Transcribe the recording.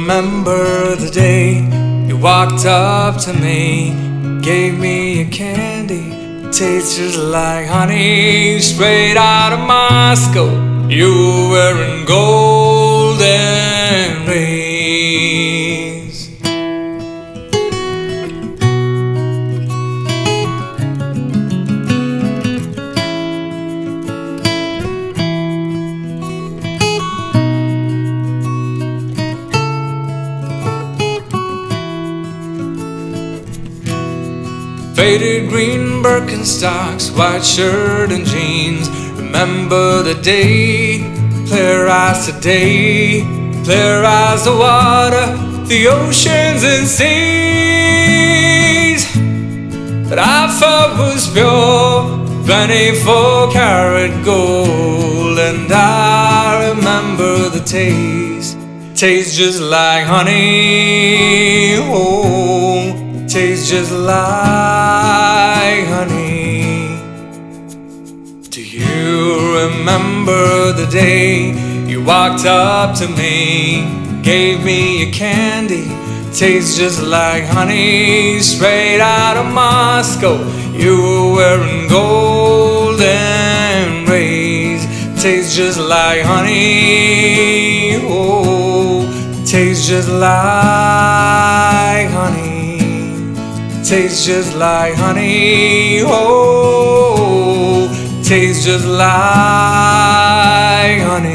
remember the day you walked up to me, gave me a candy, tastes just like honey, straight out of Moscow. You were wearing golden rays. Faded green Birkenstocks, white shirt and jeans. Remember the day, clear as today, clear as the water, the oceans and seas that I thought was pure, 24-karat gold. And I remember the taste, tastes just like honey. Oh, tastes just like honey. Do you remember the day you walked up to me, gave me a candy, tastes just like honey, straight out of Moscow? You were wearing golden rays, tastes just like honey. Oh, tastes just like honey. Tastes just like honey, oh, tastes just like honey.